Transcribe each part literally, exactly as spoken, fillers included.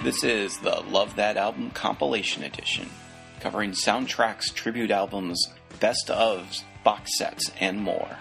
This is the Love That Album Compilation Edition, covering soundtracks, tribute albums, best ofs, box sets, and more.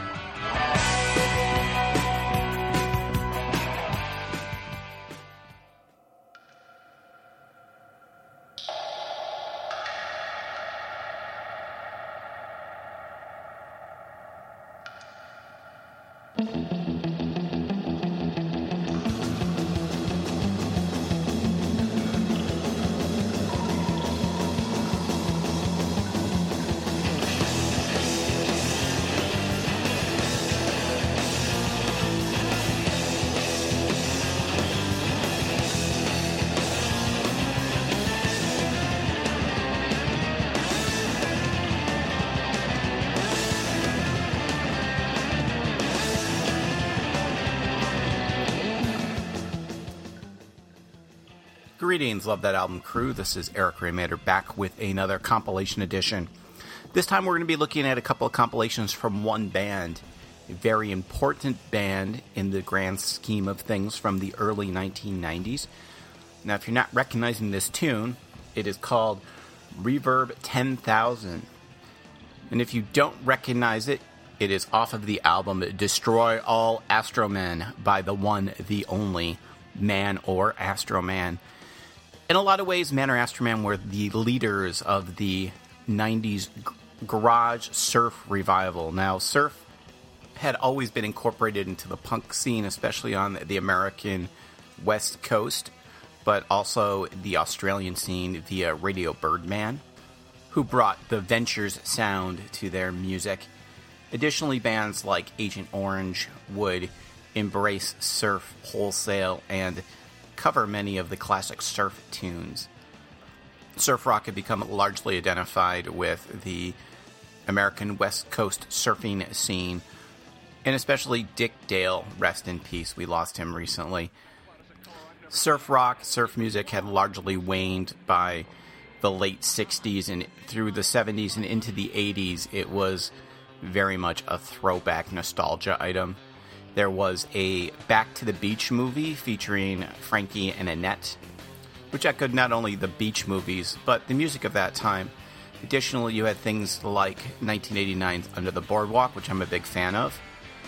Greetings, Love That Album crew. This is Eric Raymander back with another compilation edition. This time we're going to be looking at a couple of compilations from one band, a very important band in the grand scheme of things from the early nineteen nineties. Now, if you're not recognizing this tune, it is called Reverb ten thousand. And if you don't recognize it, it is off of the album Destroy All Astromen by the one, the only, Man or Astroman. In a lot of ways, Man or Astroman were the leaders of the nineties g- garage surf revival. Now, surf had always been incorporated into the punk scene, especially on the American West Coast, but also the Australian scene via Radio Birdman, who brought the Ventures sound to their music. Additionally, bands like Agent Orange would embrace surf wholesale and cover many of the classic surf tunes. Surf rock had become largely identified with the American West Coast surfing scene, and especially Dick Dale, rest in peace, we lost him recently. Surf rock, surf music had largely waned by the late sixties, and through the seventies and into the eighties, it was very much a throwback nostalgia item. There was a Back to the Beach movie featuring Frankie and Annette, which echoed not only the beach movies, but the music of that time. Additionally, you had things like nineteen eighty-nine's Under the Boardwalk, which I'm a big fan of.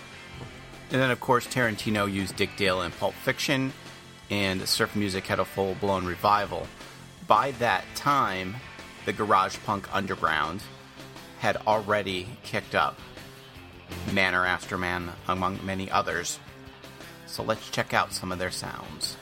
And then, of course, Tarantino used Dick Dale in Pulp Fiction, and surf music had a full-blown revival. By that time, the garage punk underground had already kicked up. Man or Astroman, among many others. So let's check out some of their sounds.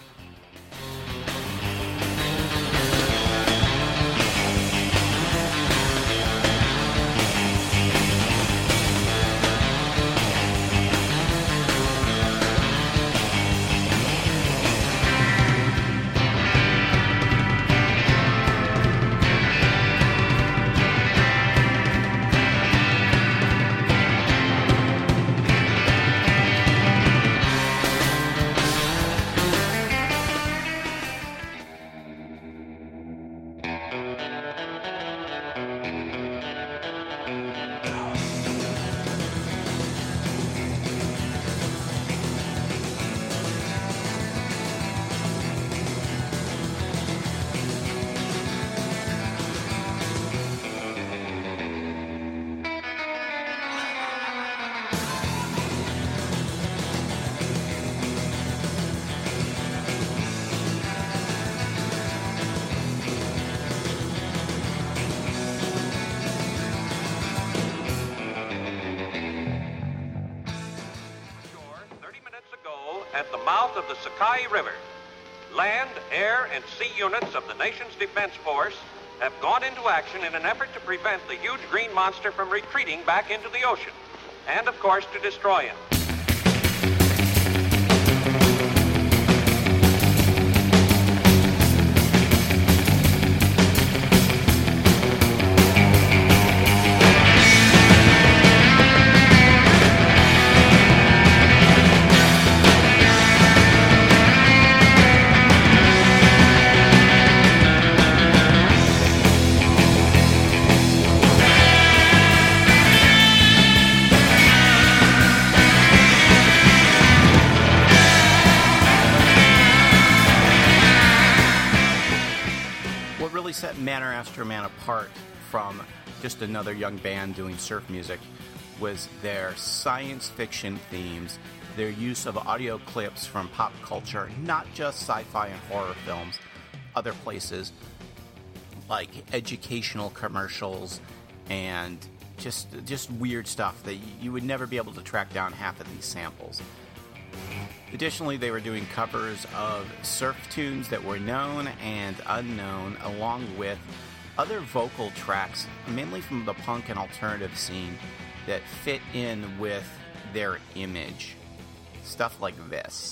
At the mouth of the Sakai River, land, air, and sea units of the nation's defense force have gone into action in an effort to prevent the huge green monster from retreating back into the ocean, and of course to destroy him. apart from just another young band doing surf music was their science fiction themes, their use of audio clips from pop culture, not just sci-fi and horror films, other places like educational commercials and just just weird stuff that you would never be able to track down half of these samples. Additionally, they were doing covers of surf tunes that were known and unknown, along with other vocal tracks, mainly from the punk and alternative scene, that fit in with their image. Stuff like this.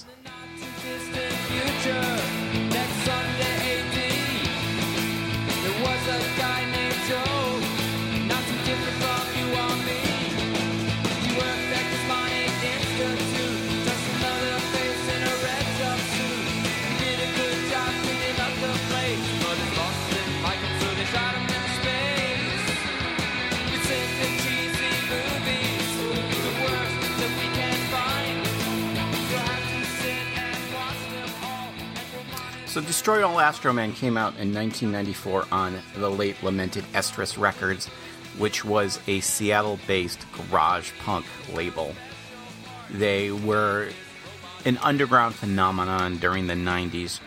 There was a guy named Joe, not too different from you or me. He worked at the Sonic Institute, just another face in a red jumpsuit. He did a good job cleaning up the place, but his boss didn't like him, so they shot him into space. It's in the cheesy movies, the worst that we can find. You'll have to sit and watch them all. So Destroy All Astroman came out in nineteen ninety-four on the late lamented Estrus Records, which was a Seattle-based garage punk label. They were an underground phenomenon during the nineties.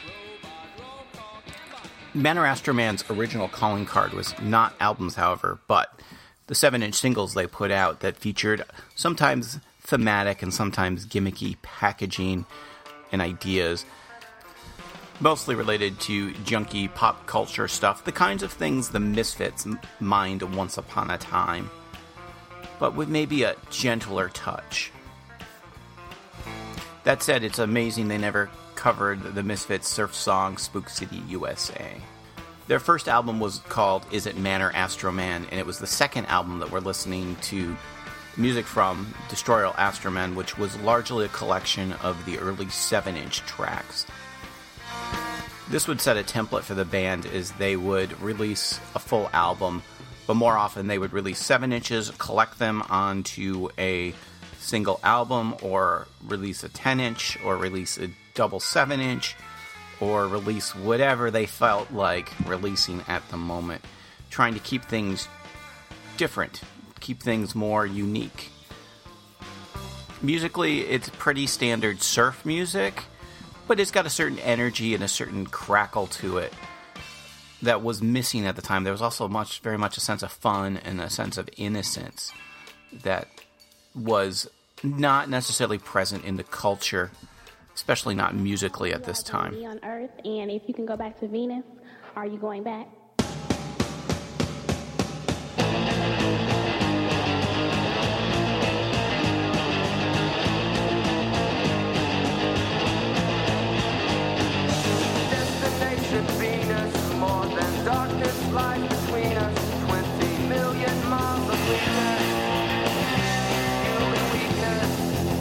Manor Astroman's original calling card was not albums, however, but the seven-inch singles they put out that featured sometimes thematic and sometimes gimmicky packaging and ideas, mostly related to junky pop culture stuff, the kinds of things the Misfits mined once upon a time, but with maybe a gentler touch. That said, it's amazing they never covered the Misfits' surf song Spook City, U S A. Their first album was called Is It Manor Astroman, and it was the second album that we're listening to music from, Destroy All Astroman, which was largely a collection of the early seven-inch tracks. This would set a template for the band as they would release a full album, but more often they would release seven inches, collect them onto a single album, or release a ten inch, or release a double seven inch, or release whatever they felt like releasing at the moment, trying to keep things different, keep things more unique. Musically, it's pretty standard surf music, but it's got a certain energy and a certain crackle to it that was missing at the time. There was also much, very much a sense of fun and a sense of innocence that was not necessarily present in the culture, especially not musically at this time. Be on Earth, and if you can go back to Venus, are you going back? Venus, more than darkness lies between us, twenty million miles of weakness, human weakness.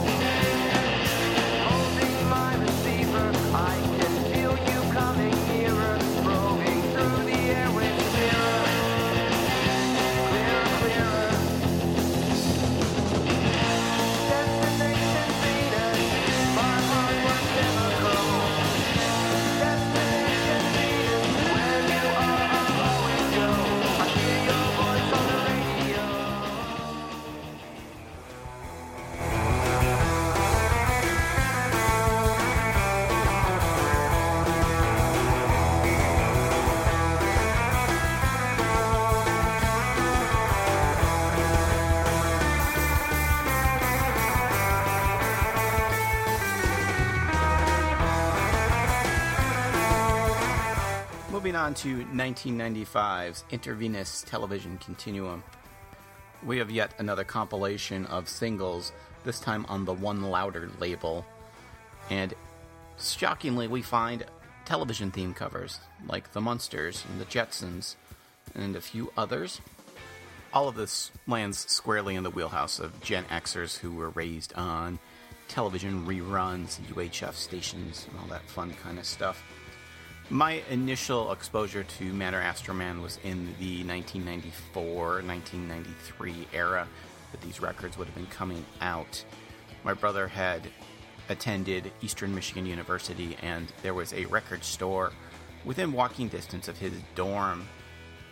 Holding my receiver, I can feel you coming nearer, probing through the airwaves clearer, clearer, clearer. Destination Venus, my heart was chemical. Moving on to nineteen ninety-five's Intravenous Television Continuum, we have yet another compilation of singles, this time on the One Louder label. And shockingly, we find television theme covers, like the Munsters and the Jetsons, and a few others. All of this lands squarely in the wheelhouse of Gen Xers who were raised on television reruns, U H F stations, and all that fun kind of stuff. My initial exposure to Manor Astroman was in the nineteen ninety-four nineteen ninety-three era that these records would have been coming out. My brother had attended Eastern Michigan University, and there was a record store within walking distance of his dorm.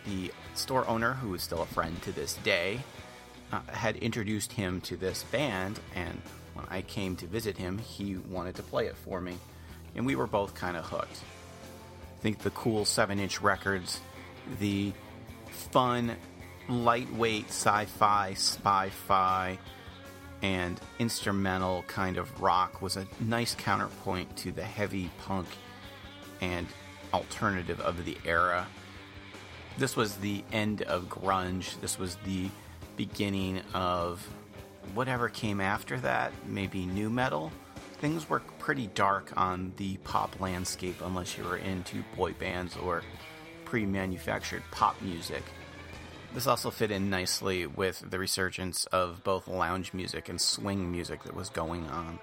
the store owner, who is still a friend to this day, uh, had introduced him to this band, and when I came to visit him, he wanted to play it for me, and we were both kind of hooked. I think the cool seven-inch records, the fun, lightweight sci-fi, spy-fi, and instrumental kind of rock was a nice counterpoint to the heavy punk and alternative of the era. This was the end of grunge. This was the beginning of whatever came after that, maybe nu metal. Things were pretty dark on the pop landscape unless you were into boy bands or pre-manufactured pop music. This also fit in nicely with the resurgence of both lounge music and swing music that was going on.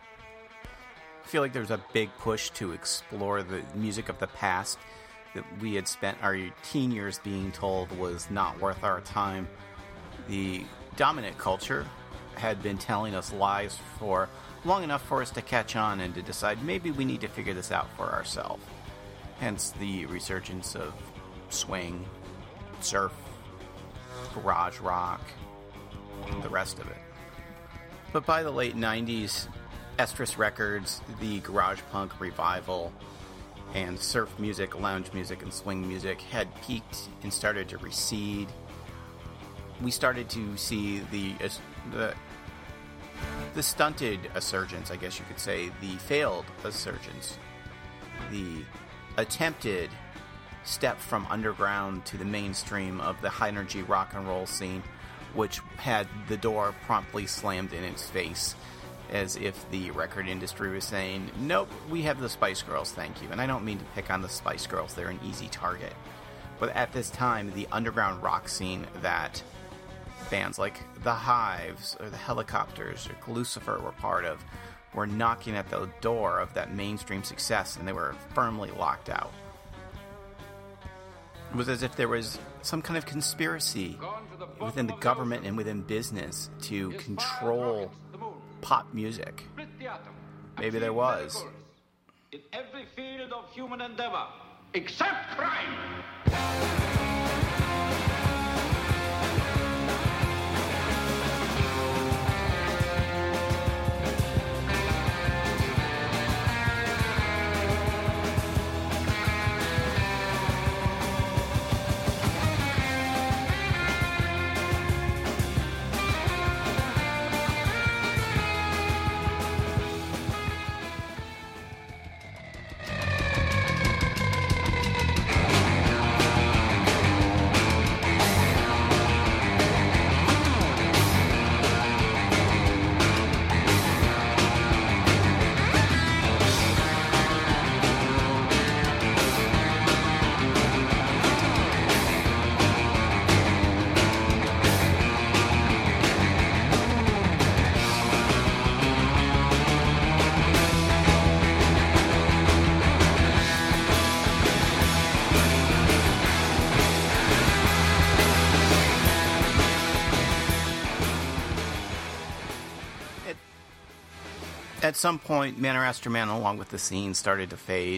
I feel like there was a big push to explore the music of the past that we had spent our teen years being told was not worth our time. The dominant culture had been telling us lies for long enough for us to catch on and to decide maybe we need to figure this out for ourselves. Hence the resurgence of swing, surf, garage rock, the rest of it. But by the late nineties, Estrus Records, the garage punk revival, and surf music, lounge music, and swing music had peaked and started to recede. We started to see the the the stunted resurgence, I guess you could say, the failed resurgence, the attempted step from underground to the mainstream of the high-energy rock and roll scene, which had the door promptly slammed in its face, as if the record industry was saying, nope, we have the Spice Girls, thank you. And I don't mean to pick on the Spice Girls, they're an easy target. But at this time, the underground rock scene that bands like The Hives, or The Helicopters, or Lucifer were part of, were knocking at the door of that mainstream success, and they were firmly locked out. It was as if there was some kind of conspiracy within the government and within business to control pop music. Maybe there was. In every field of human endeavor, except crime. At some point, Manor Aster Man, along with the scene, started to fade.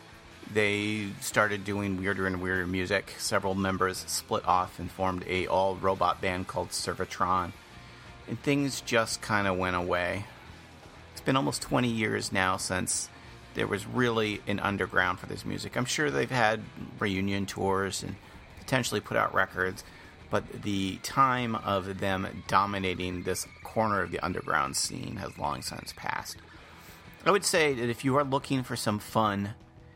They started doing weirder and weirder music. Several members split off and formed a all-robot band called Servatron. And things just kind of went away. It's been almost twenty years now since there was really an underground for this music. I'm sure they've had reunion tours and potentially put out records, but the time of them dominating this corner of the underground scene has long since passed. I would say that if you are looking for some fun,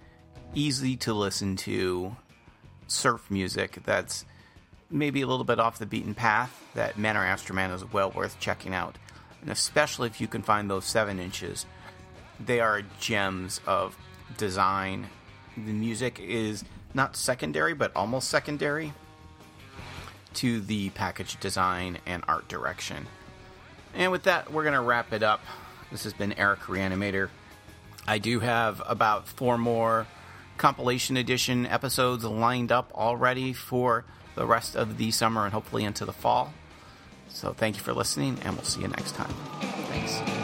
easy to listen to surf music that's maybe a little bit off the beaten path, that Manor Aster Man is well worth checking out. And especially if you can find those seven inches. They are gems of design. The music is not secondary, but almost secondary to the package design and art direction. And with that, we're going to wrap it up. This has been Eric Reanimator. I do have about four more compilation edition episodes lined up already for the rest of the summer and hopefully into the fall. So thank you for listening, and we'll see you next time. Thanks.